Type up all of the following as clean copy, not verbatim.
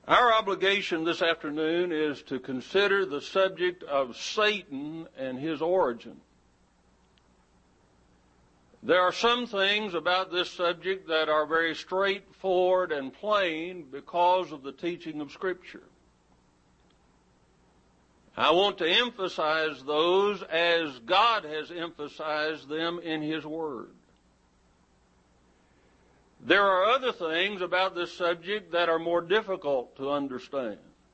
Our obligation this afternoon is to consider the subject of Satan and his origin. There are some things about this subject that are very straightforward and plain because of the teaching of Scripture. I want to emphasize those as God has emphasized them in His Word. There are other things about this subject that are more difficult to understand.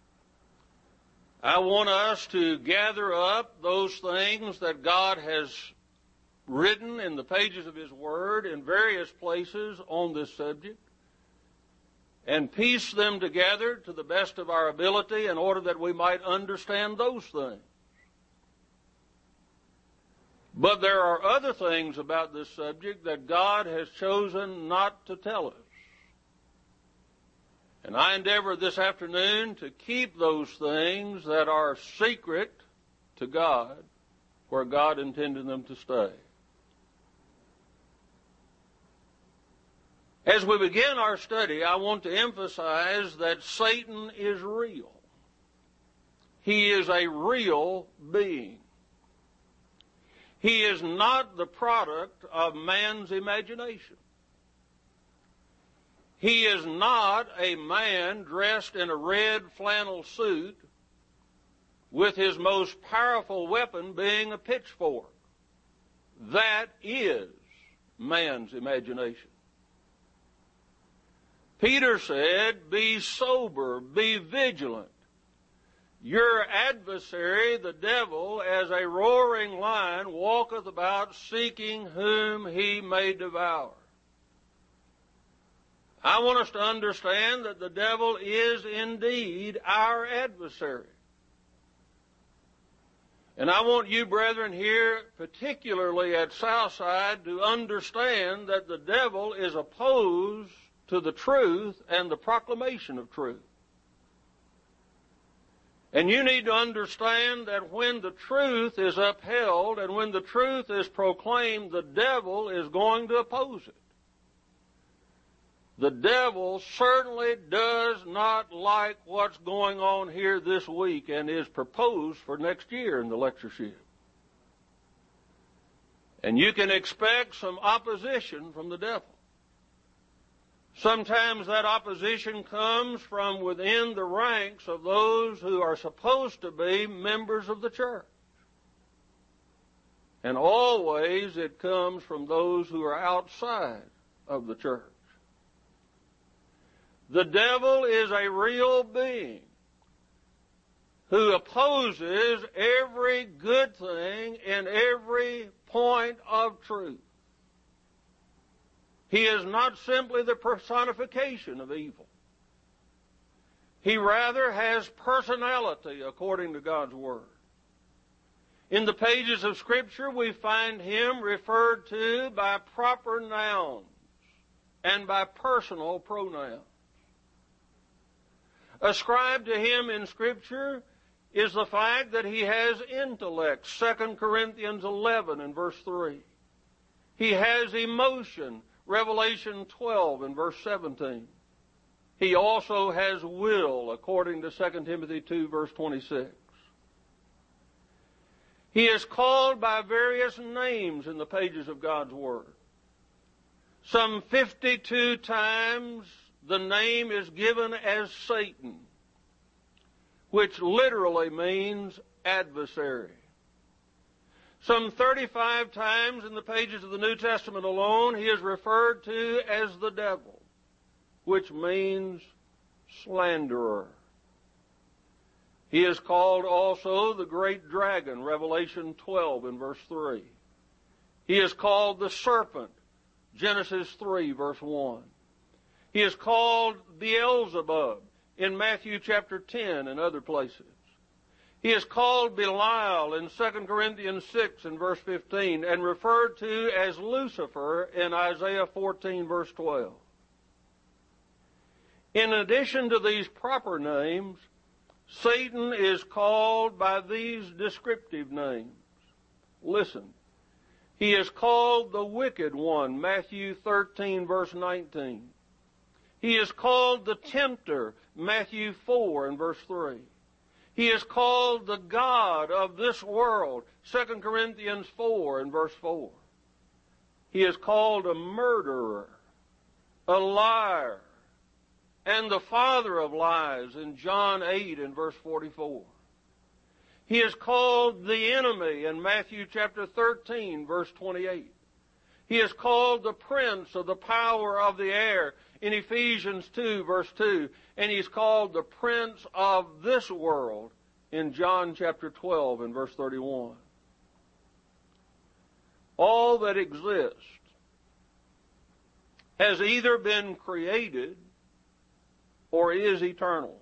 I want us to gather up those things that God has written in the pages of His Word in various places on this subject and piece them together to the best of our ability in order that we might understand those things. But there are other things about this subject that God has chosen not to tell us. And I endeavor this afternoon to keep those things that are secret to God where God intended them to stay. As we begin our study, I want to emphasize that Satan is real. He is a real being. He is not the product of man's imagination. He is not a man dressed in a red flannel suit with his most powerful weapon being a pitchfork. That is man's imagination. Peter said, "Be sober, be vigilant. Your adversary, the devil, as a roaring lion, walketh about seeking whom he may devour." I want us to understand that the devil is indeed our adversary. And I want you, brethren, here, particularly at Southside, to understand that the devil is opposed to the truth and the proclamation of truth. And you need to understand that when the truth is upheld and when the truth is proclaimed, the devil is going to oppose it. The devil certainly does not like what's going on here this week and is proposed for next year in the lectureship. And you can expect some opposition from the devil. Sometimes that opposition comes from within the ranks of those who are supposed to be members of the church. And always it comes from those who are outside of the church. The devil is a real being who opposes every good thing in every point of truth. He is not simply the personification of evil. He rather has personality according to God's Word. In the pages of Scripture, we find him referred to by proper nouns and by personal pronouns. Ascribed to him in Scripture is the fact that he has intellect, 2 Corinthians 11 and verse 3. He has emotion, Revelation 12 and verse 17. He also has will, according to 2 Timothy 2 verse 26. He is called by various names in the pages of God's Word. Some 52 times the name is given as Satan, which literally means adversary. Some 35 times in the pages of the New Testament alone, he is referred to as the devil, which means slanderer. He is called also the great dragon, Revelation 12 and verse 3. He is called the serpent, Genesis 3 verse 1. He is called Beelzebub in Matthew chapter 10 and other places. He is called Belial in 2 Corinthians 6 and verse 15 and referred to as Lucifer in Isaiah 14 verse 12. In addition to these proper names, Satan is called by these descriptive names. Listen. He is called the wicked one, Matthew 13 verse 19. He is called the tempter, Matthew 4 and verse 3. He is called the God of this world, 2 Corinthians 4 and verse 4. He is called a murderer, a liar, and the father of lies in John 8 and verse 44. He is called the enemy in Matthew chapter 13, verse 28. He is called the prince of the power of the air in Ephesians 2, verse 2. And he's called the prince of this world in John chapter 12 and verse 31. All that exists has either been created or is eternal.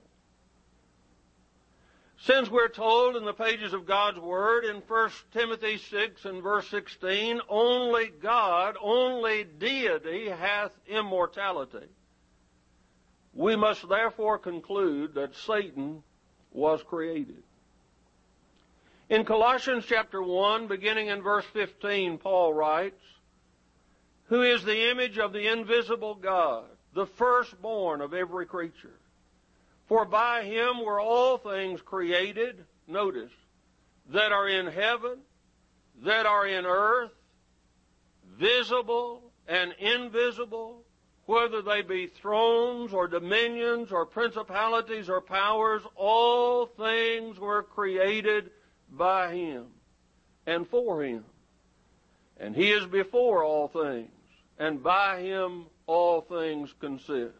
Since we're told in the pages of God's Word in 1 Timothy 6 and verse 16, only God, only deity hath immortality, we must therefore conclude that Satan was created. In Colossians chapter 1, beginning in verse 15, Paul writes, "Who is the image of the invisible God, the firstborn of every creature? For by him were all things created," notice, "that are in heaven, that are in earth, visible and invisible, whether they be thrones or dominions or principalities or powers, all things were created by him and for him. And he is before all things, and by him all things consist."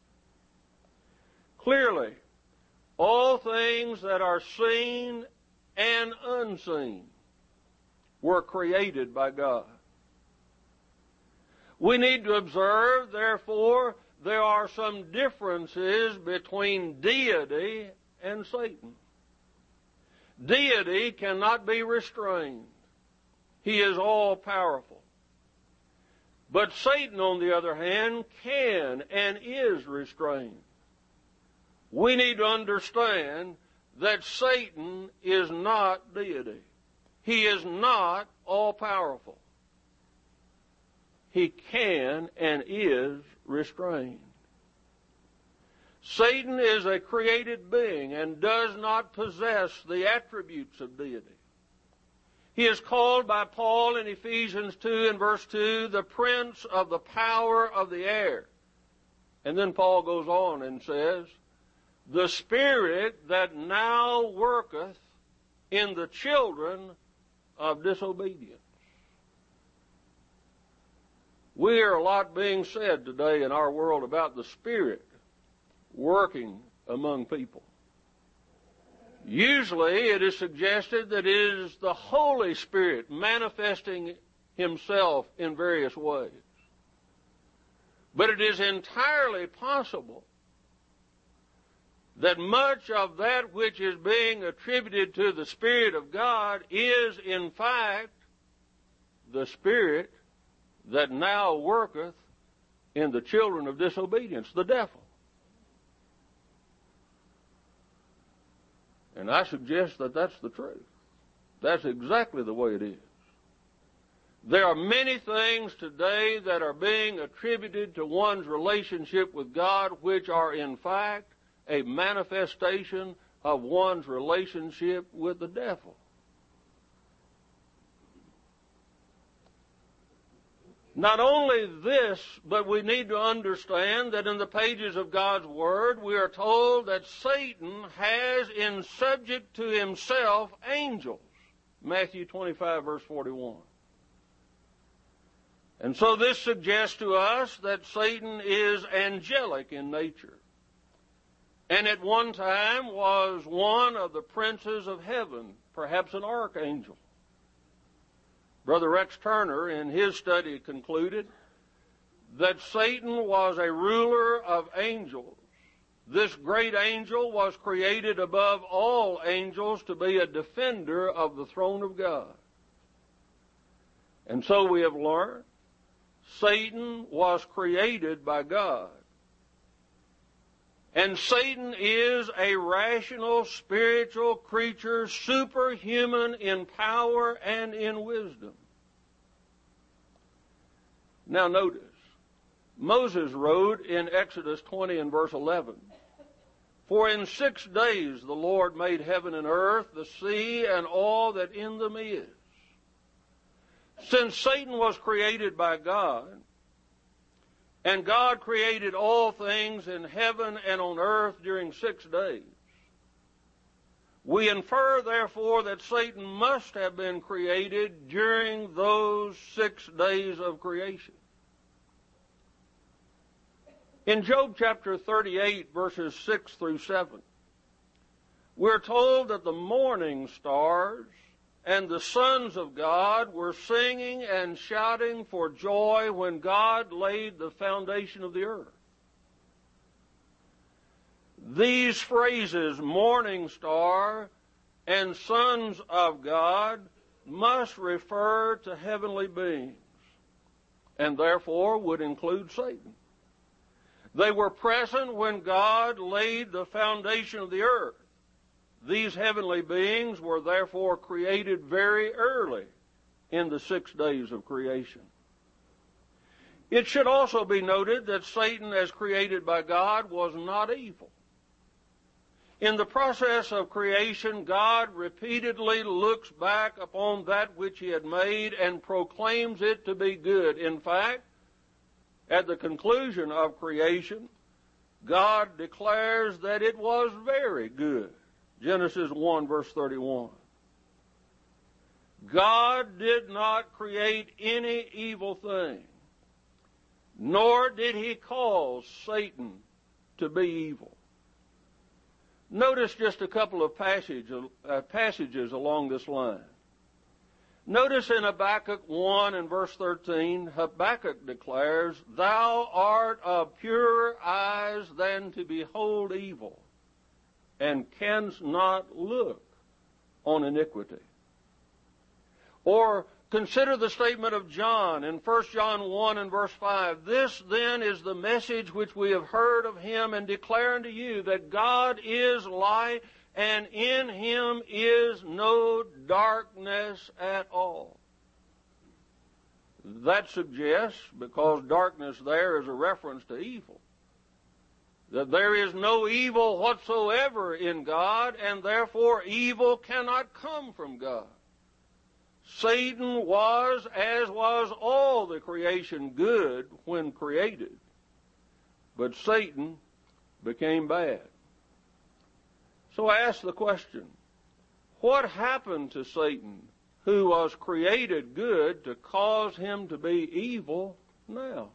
Clearly, all things that are seen and unseen were created by God. We need to observe, therefore, there are some differences between deity and Satan. Deity cannot be restrained. He is all-powerful. But Satan, on the other hand, can and is restrained. We need to understand that Satan is not deity. He is not all-powerful. He can and is restrained. Satan is a created being and does not possess the attributes of deity. He is called by Paul in Ephesians 2 and verse 2, the prince of the power of the air. And then Paul goes on and says, the spirit that now worketh in the children of disobedience. We hear a lot being said today in our world about the Spirit working among people. Usually it is suggested that it is the Holy Spirit manifesting himself in various ways. But it is entirely possible that much of that which is being attributed to the Spirit of God is, in fact, the Spirit that now worketh in the children of disobedience, the devil. And I suggest that that's the truth. That's exactly the way it is. There are many things today that are being attributed to one's relationship with God which are, in fact, a manifestation of one's relationship with the devil. Not only this, but we need to understand that in the pages of God's Word, we are told that Satan has in subject to himself angels. Matthew 25, verse 41. And so this suggests to us that Satan is angelic in nature, and at one time was one of the princes of heaven, perhaps an archangel. Brother Rex Turner, in his study, concluded that Satan was a ruler of angels. This great angel was created above all angels to be a defender of the throne of God. And so we have learned Satan was created by God. And Satan is a rational, spiritual creature, superhuman in power and in wisdom. Now notice, Moses wrote in Exodus 20 and verse 11, "For in 6 days the Lord made heaven and earth, the sea, and all that in them is." Since Satan was created by God, and God created all things in heaven and on earth during 6 days, we infer, therefore, that Satan must have been created during those 6 days of creation. In Job chapter 38, verses 6 through 7, we're told that the morning stars and the sons of God were singing and shouting for joy when God laid the foundation of the earth. These phrases, morning star and sons of God, must refer to heavenly beings, and therefore would include Satan. They were present when God laid the foundation of the earth. These heavenly beings were therefore created very early in the 6 days of creation. It should also be noted that Satan, as created by God, was not evil. In the process of creation, God repeatedly looks back upon that which He had made and proclaims it to be good. In fact, at the conclusion of creation, God declares that it was very good. Genesis 1, verse 31. God did not create any evil thing, nor did He cause Satan to be evil. Notice just a couple of passages along this line. Notice in Habakkuk 1 and verse 13, Habakkuk declares, "Thou art of purer eyes than to behold evil, and canst not look on iniquity." Or consider the statement of John in 1 John 1 and verse 5. "This then is the message which we have heard of Him and declare unto you, that God is light, and in Him is no darkness at all." That suggests, because darkness there is a reference to evil, that there is no evil whatsoever in God, and therefore evil cannot come from God. Satan was, as was all the creation, good when created, but Satan became bad. So I ask the question, what happened to Satan, who was created good, to cause him to be evil now?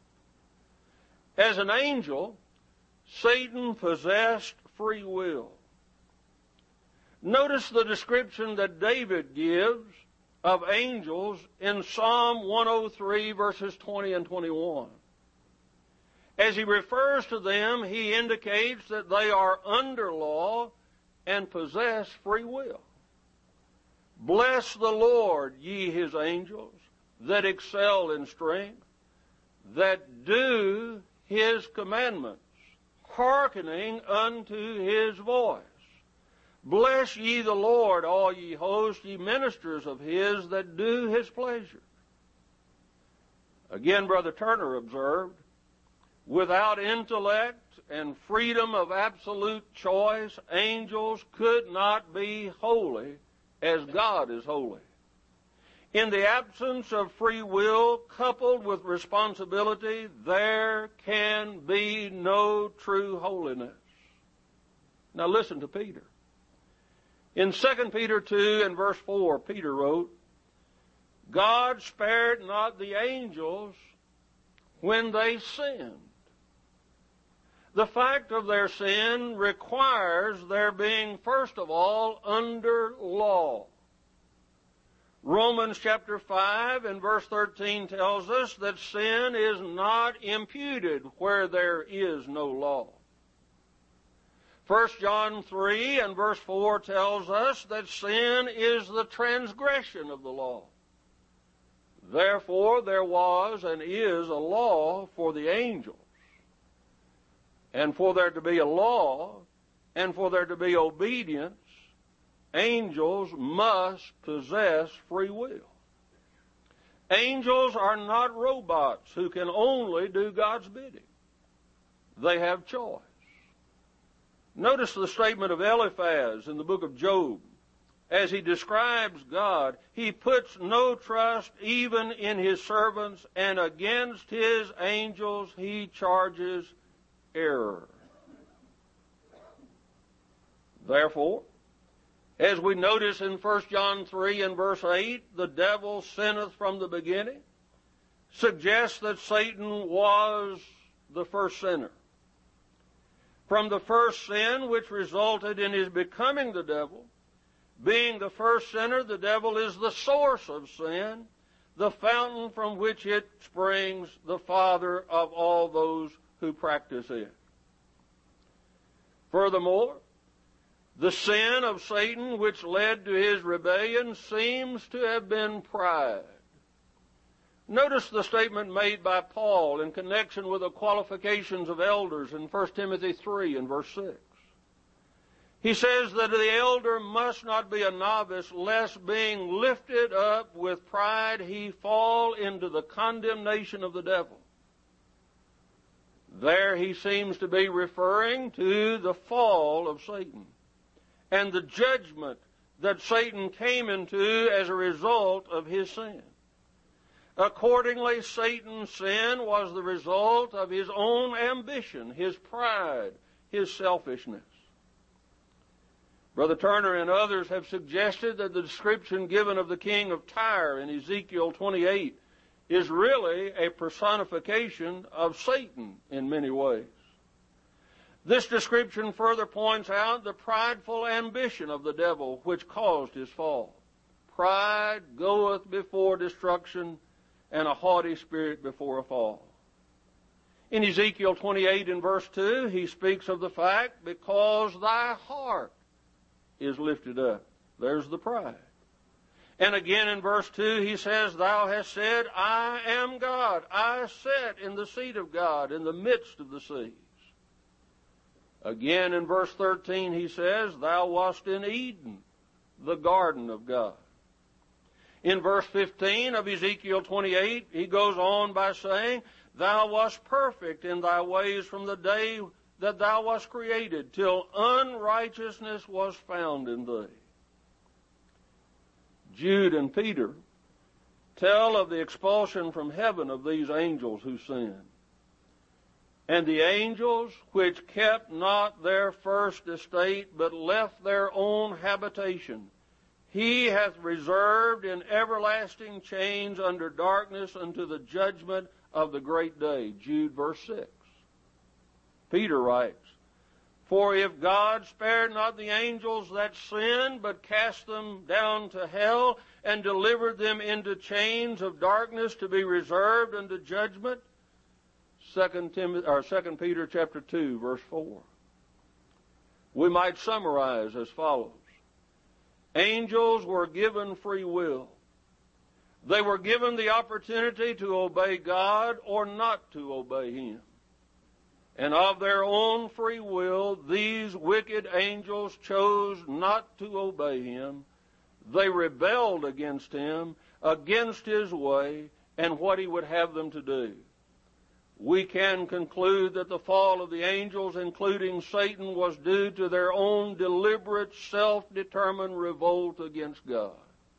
As an angel, Satan possessed free will. Notice the description that David gives of angels in Psalm 103, verses 20 and 21. As he refers to them, he indicates that they are under law and possess free will. "Bless the Lord, ye His angels, that excel in strength, that do His commandments, hearkening unto His voice. Bless ye the Lord, all ye hosts, ye ministers of His that do His pleasure." Again, Brother Turner observed, "Without intellect and freedom of absolute choice, angels could not be holy as God is holy. In the absence of free will coupled with responsibility, there can be no true holiness." Now listen to Peter. In 2 Peter 2 and verse 4, Peter wrote, "God spared not the angels when they sinned." The fact of their sin requires their being, first of all, under law. Romans chapter 5 and verse 13 tells us that sin is not imputed where there is no law. 1 John 3 and verse 4 tells us that sin is the transgression of the law. Therefore, there was and is a law for the angels. And for there to be a law, and for there to be obedience, angels must possess free will. Angels are not robots who can only do God's bidding. They have choice. Notice the statement of Eliphaz in the book of Job. As he describes God, he puts no trust even in his servants, and against his angels he charges error. Therefore, as we notice in 1 John 3 and verse 8, the devil sinneth from the beginning, suggests that Satan was the first sinner. From the first sin, which resulted in his becoming the devil, being the first sinner, the devil is the source of sin, the fountain from which it springs, the father of all those who practice it. Furthermore, the sin of Satan which led to his rebellion seems to have been pride. Notice the statement made by Paul in connection with the qualifications of elders in 1 Timothy 3 and verse 6. He says that the elder must not be a novice, lest being lifted up with pride he fall into the condemnation of the devil. There he seems to be referring to the fall of Satan and the judgment that Satan came into as a result of his sin. Accordingly, Satan's sin was the result of his own ambition, his pride, his selfishness. Brother Turner and others have suggested that the description given of the king of Tyre in Ezekiel 28 is really a personification of Satan in many ways. This description further points out the prideful ambition of the devil which caused his fall. Pride goeth before destruction, and a haughty spirit before a fall. In Ezekiel 28 and verse 2, he speaks of the fact, because thy heart is lifted up. There's the pride. And again in verse 2 he says, thou hast said, I am God. I sit in the seat of God in the midst of the seas. Again in verse 13 he says, thou wast in Eden, the garden of God. In verse 15 of Ezekiel 28 he goes on by saying, thou wast perfect in thy ways from the day that thou wast created, till unrighteousness was found in thee. Jude and Peter tell of the expulsion from heaven of these angels who sinned. And the angels which kept not their first estate, but left their own habitation, he hath reserved in everlasting chains under darkness unto the judgment of the great day. Jude verse 6. Peter writes, for if God spared not the angels that sinned, but cast them down to hell, and delivered them into chains of darkness to be reserved unto judgment, 2 Peter chapter 2, verse 4. We might summarize as follows. Angels were given free will. They were given the opportunity to obey God or not to obey Him. And of their own free will, these wicked angels chose not to obey Him. They rebelled against Him, against His way, and what He would have them to do. We can conclude that the fall of the angels, including Satan, was due to their own deliberate, self-determined revolt against God.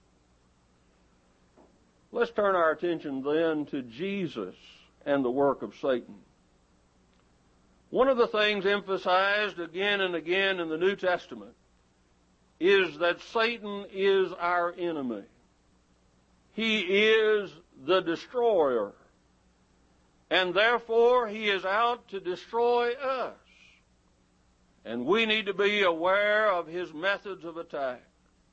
Let's turn our attention then to Jesus and the work of Satan. One of the things emphasized again and again in the New Testament is that Satan is our enemy. He is the destroyer. And therefore, he is out to destroy us. And we need to be aware of his methods of attack.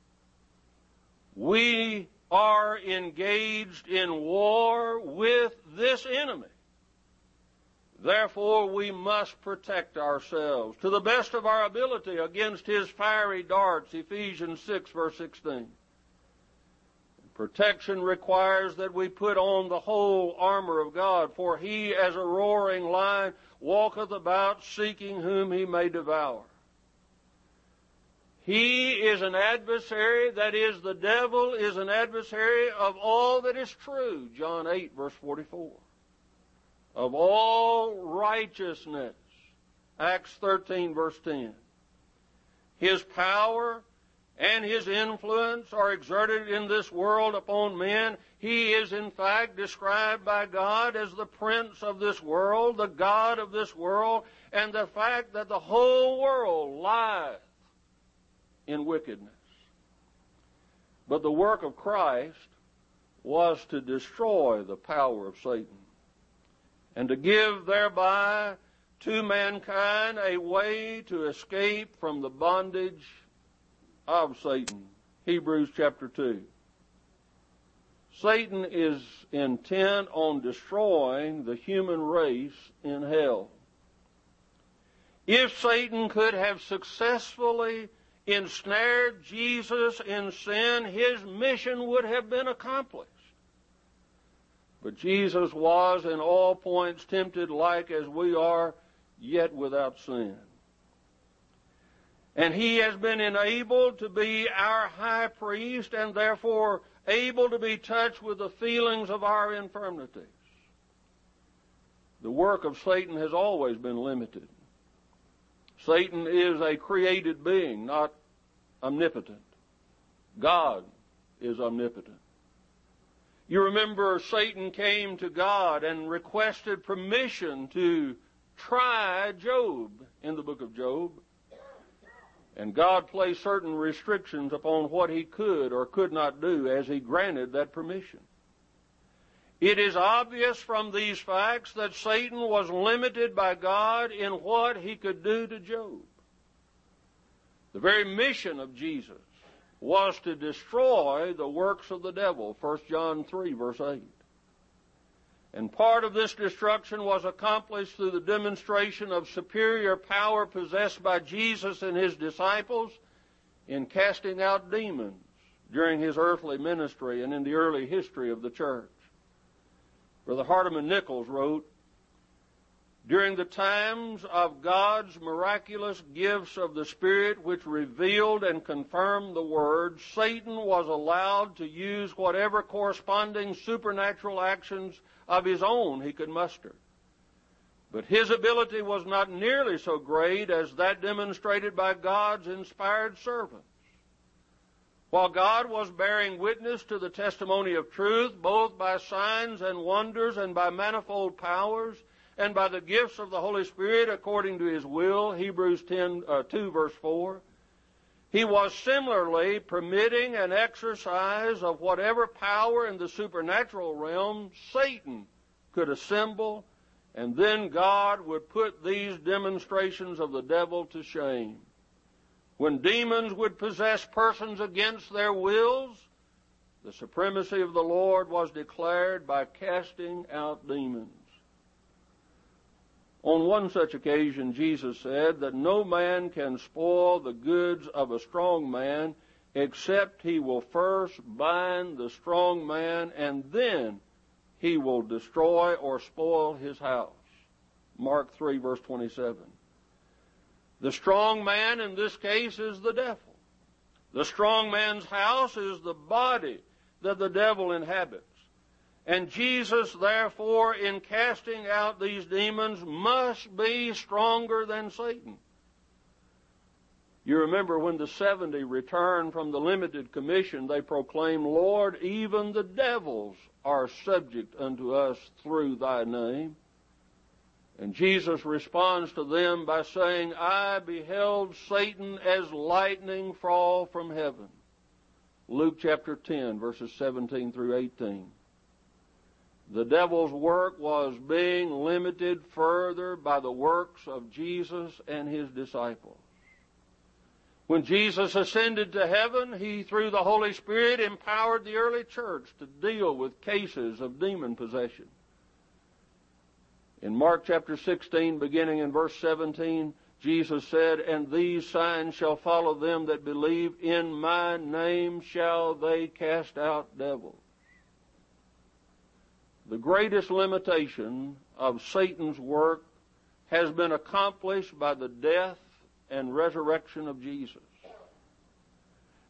We are engaged in war with this enemy. Therefore, we must protect ourselves to the best of our ability against his fiery darts, Ephesians 6, verse 16. Protection requires that we put on the whole armor of God, for he, as a roaring lion, walketh about seeking whom he may devour. He is an adversary, that is, the devil is an adversary of all that is true, John 8, verse 44. Of all righteousness, Acts 13, verse 10. His power and his influence are exerted in this world upon men. He is in fact described by God as the prince of this world, the God of this world, and the fact that the whole world lieth in wickedness. But the work of Christ was to destroy the power of Satan and to give thereby to mankind a way to escape from the bondage of Satan. Hebrews chapter 2. Satan is intent on destroying the human race in hell. If Satan could have successfully ensnared Jesus in sin, his mission would have been accomplished. But Jesus was in all points tempted like as we are, yet without sin. And he has been enabled to be our high priest and therefore able to be touched with the feelings of our infirmities. The work of Satan has always been limited. Satan is a created being, not omnipotent. God is omnipotent. You remember Satan came to God and requested permission to try Job in the book of Job. And God placed certain restrictions upon what he could or could not do as he granted that permission. It is obvious from these facts that Satan was limited by God in what he could do to Job. The very mission of Jesus was to destroy the works of the devil, 1 John 3, verse 8. And part of this destruction was accomplished through the demonstration of superior power possessed by Jesus and his disciples in casting out demons during his earthly ministry and in the early history of the church. Brother Hardeman Nichols wrote, "During the times of God's miraculous gifts of the Spirit which revealed and confirmed the Word, Satan was allowed to use whatever corresponding supernatural actions of his own he could muster. But his ability was not nearly so great as that demonstrated by God's inspired servants. While God was bearing witness to the testimony of truth, both by signs and wonders and by manifold powers, and by the gifts of the Holy Spirit according to his will, Hebrews 2, verse 4, he was similarly permitting an exercise of whatever power in the supernatural realm Satan could assemble, and then God would put these demonstrations of the devil to shame. When demons would possess persons against their wills, the supremacy of the Lord was declared by casting out demons. On one such occasion, Jesus said that no man can spoil the goods of a strong man except he will first bind the strong man, and then he will destroy or spoil his house. Mark 3, verse 27. The strong man in this case is the devil. The strong man's house is the body that the devil inhabits. And Jesus, therefore, in casting out these demons, must be stronger than Satan. You remember when the 70 returned from the limited commission, they proclaimed, "Lord, even the devils are subject unto us through thy name." And Jesus responds to them by saying, "I beheld Satan as lightning fall from heaven." Luke chapter 10, verses 17 through 18. The devil's work was being limited further by the works of Jesus and his disciples. When Jesus ascended to heaven, he, through the Holy Spirit, empowered the early church to deal with cases of demon possession. In Mark chapter 16, beginning in verse 17, Jesus said, "And these signs shall follow them that believe. In my name shall they cast out devils." The greatest limitation of Satan's work has been accomplished by the death and resurrection of Jesus.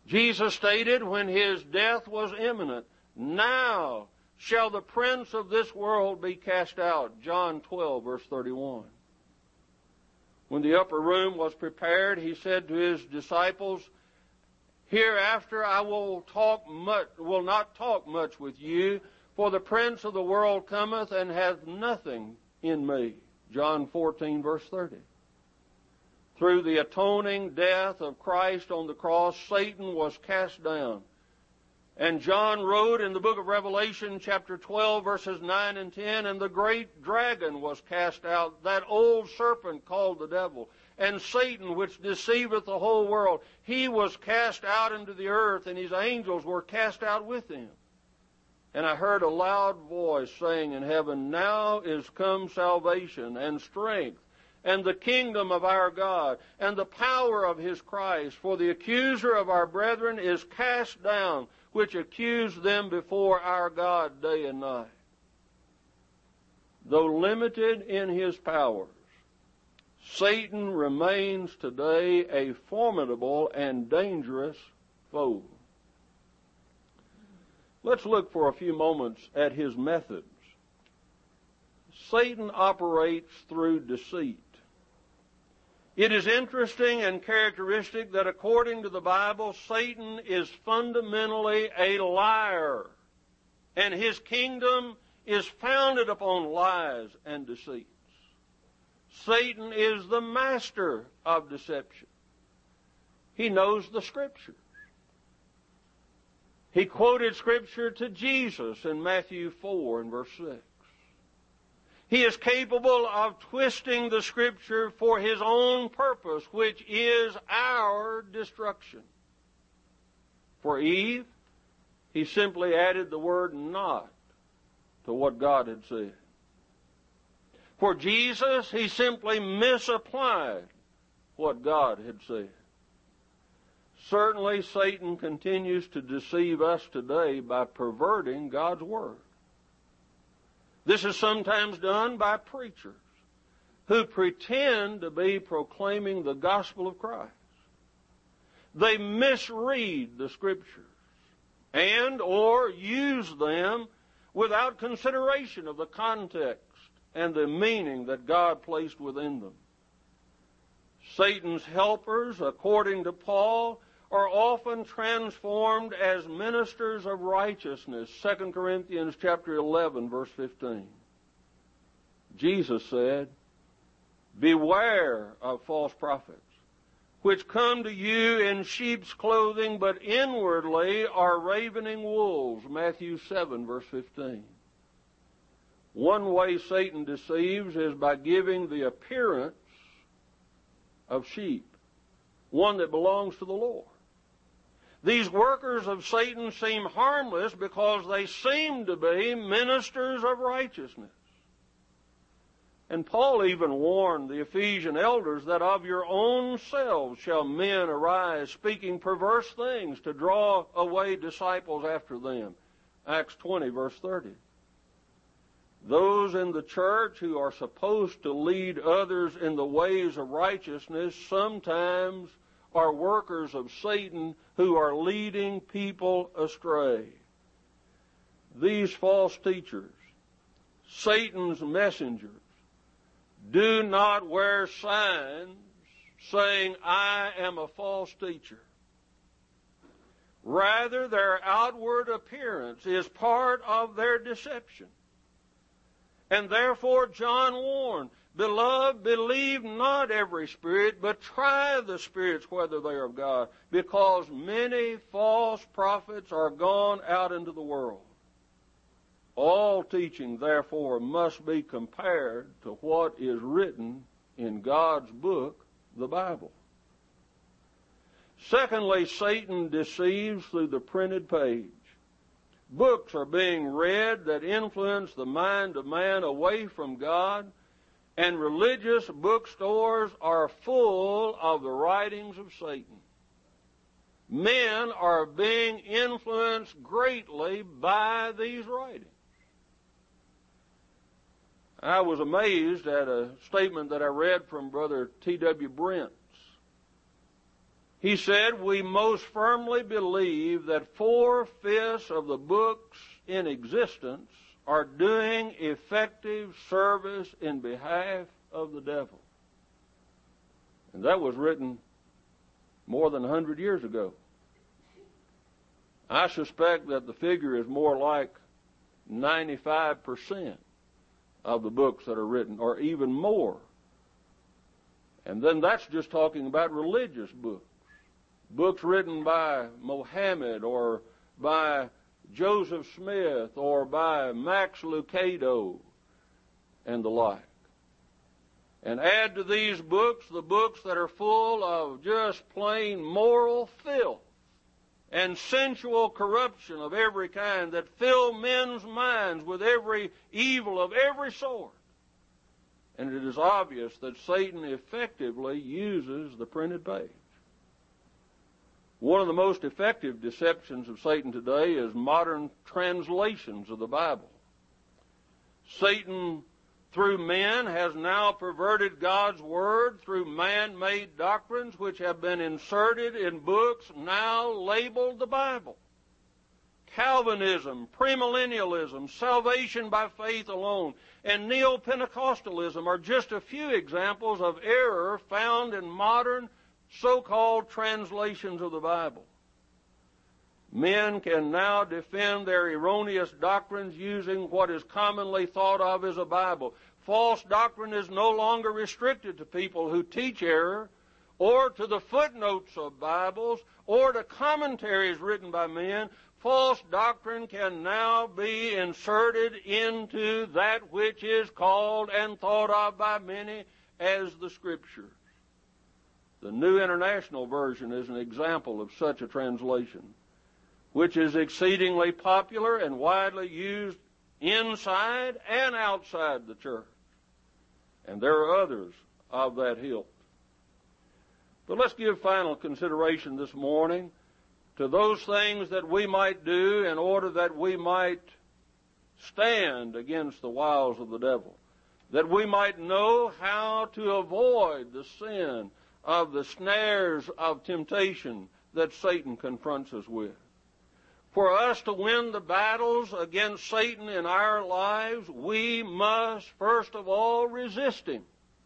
Jesus stated when his death was imminent, "Now shall the prince of this world be cast out." John 12, verse 31. When the upper room was prepared, he said to his disciples, "Hereafter I will not talk much with you, for the prince of the world cometh and hath nothing in me." John 14, verse 30. Through the atoning death of Christ on the cross, Satan was cast down. And John wrote in the book of Revelation, chapter 12, verses 9 and 10, "And the great dragon was cast out, that old serpent called the devil, and Satan, which deceiveth the whole world. He was cast out into the earth, and his angels were cast out with him. And I heard a loud voice saying in heaven, Now is come salvation and strength, and the kingdom of our God, and the power of his Christ. For the accuser of our brethren is cast down, which accused them before our God day and night." Though limited in his powers, Satan remains today a formidable and dangerous foe. Let's look for a few moments at his methods. Satan operates through deceit. It is interesting and characteristic that according to the Bible, Satan is fundamentally a liar, and his kingdom is founded upon lies and deceits. Satan is the master of deception. He knows the Scriptures. He quoted Scripture to Jesus in Matthew 4 and verse 6. He is capable of twisting the Scripture for his own purpose, which is our destruction. For Eve, he simply added the word "not" to what God had said. For Jesus, he simply misapplied what God had said. Certainly, Satan continues to deceive us today by perverting God's Word. This is sometimes done by preachers who pretend to be proclaiming the gospel of Christ. They misread the Scriptures and or use them without consideration of the context and the meaning that God placed within them. Satan's helpers, according to Paul, are often transformed as ministers of righteousness. 2 Corinthians chapter 11, verse 15. Jesus said, "Beware of false prophets, which come to you in sheep's clothing, but inwardly are ravening wolves." Matthew 7, verse 15. One way Satan deceives is by giving the appearance of sheep, one that belongs to the Lord. These workers of Satan seem harmless because they seem to be ministers of righteousness. And Paul even warned the Ephesian elders that of your own selves shall men arise, speaking perverse things to draw away disciples after them. Acts 20, verse 30. Those in the church who are supposed to lead others in the ways of righteousness sometimes are workers of Satan who are leading people astray. These false teachers, Satan's messengers, do not wear signs saying, "I am a false teacher." Rather, their outward appearance is part of their deception. And therefore John warned, "Beloved, believe not every spirit, but try the spirits whether they are of God, because many false prophets are gone out into the world." All teaching, therefore, must be compared to what is written in God's book, the Bible. Secondly, Satan deceives through the printed page. Books are being read that influence the mind of man away from God, and religious bookstores are full of the writings of Satan. Men are being influenced greatly by these writings. I was amazed at a statement that I read from Brother T.W. Brents. He said, we most firmly believe that 4/5 of the books in existence are doing effective service in behalf of the devil. And that was written more than 100 years ago. I suspect that the figure is more like 95% of the books that are written, or even more. And then that's just talking about religious books. Books written by Mohammed or by Joseph Smith or by Max Lucado and the like. And add to these books the books that are full of just plain moral filth and sensual corruption of every kind that fill men's minds with every evil of every sort. And it is obvious that Satan effectively uses the printed page. One of the most effective deceptions of Satan today is modern translations of the Bible. Satan, through men, has now perverted God's Word through man-made doctrines which have been inserted in books now labeled the Bible. Calvinism, premillennialism, salvation by faith alone, and neo-Pentecostalism are just a few examples of error found in modern so-called translations of the Bible. Men can now defend their erroneous doctrines using what is commonly thought of as a Bible. False doctrine is no longer restricted to people who teach error, or to the footnotes of Bibles, or to commentaries written by men. False doctrine can now be inserted into that which is called and thought of by many as the Scriptures. The New International Version is an example of such a translation, which is exceedingly popular and widely used inside and outside the church. And there are others of that ilk. But let's give final consideration this morning to those things that we might do in order that we might stand against the wiles of the devil, that we might know how to avoid the sin of the snares of temptation that Satan confronts us with. For us to win the battles against Satan in our lives, we must first of all resist him.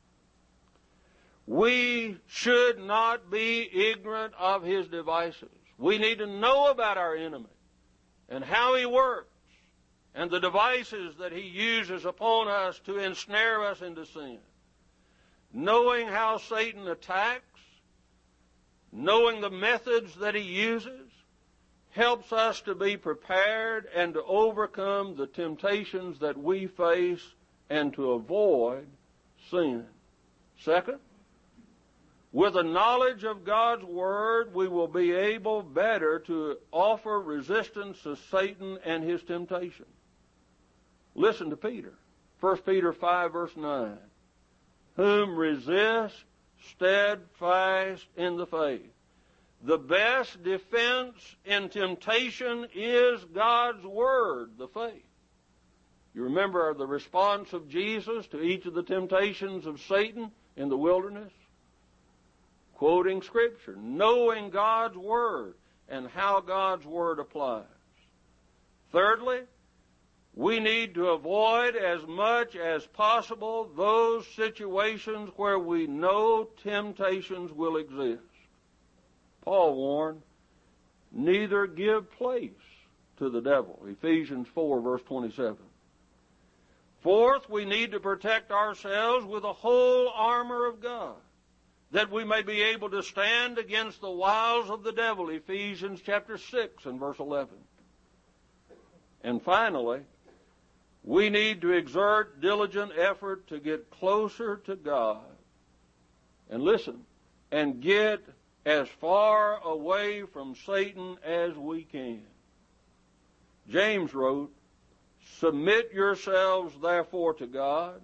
We should not be ignorant of his devices. We need to know about our enemy and how he works and the devices that he uses upon us to ensnare us into sin. Knowing how Satan attacks, knowing the methods that he uses, helps us to be prepared and to overcome the temptations that we face and to avoid sin. Second, with a knowledge of God's Word, we will be able better to offer resistance to Satan and his temptation. Listen to Peter. 1 Peter 5, verse 9. Whom resist steadfast in the faith. The best defense in temptation is God's Word, the faith. You remember the response of Jesus to each of the temptations of Satan in the wilderness? Quoting Scripture, knowing God's Word and how God's Word applies. Thirdly, we need to avoid as much as possible those situations where we know temptations will exist. Paul warned, neither give place to the devil. Ephesians 4, verse 27. Fourth, we need to protect ourselves with the whole armor of God, that we may be able to stand against the wiles of the devil. Ephesians chapter 6 and verse 11. And finally, we need to exert diligent effort to get closer to God. And listen, and get as far away from Satan as we can. James wrote, submit yourselves therefore to God,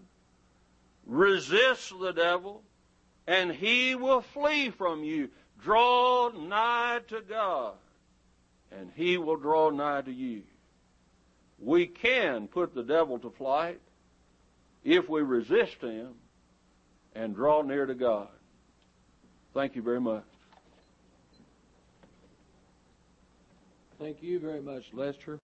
resist the devil, and he will flee from you. Draw nigh to God, and he will draw nigh to you. We can put the devil to flight if we resist him and draw near to God. Thank you very much. Thank you very much, Lester.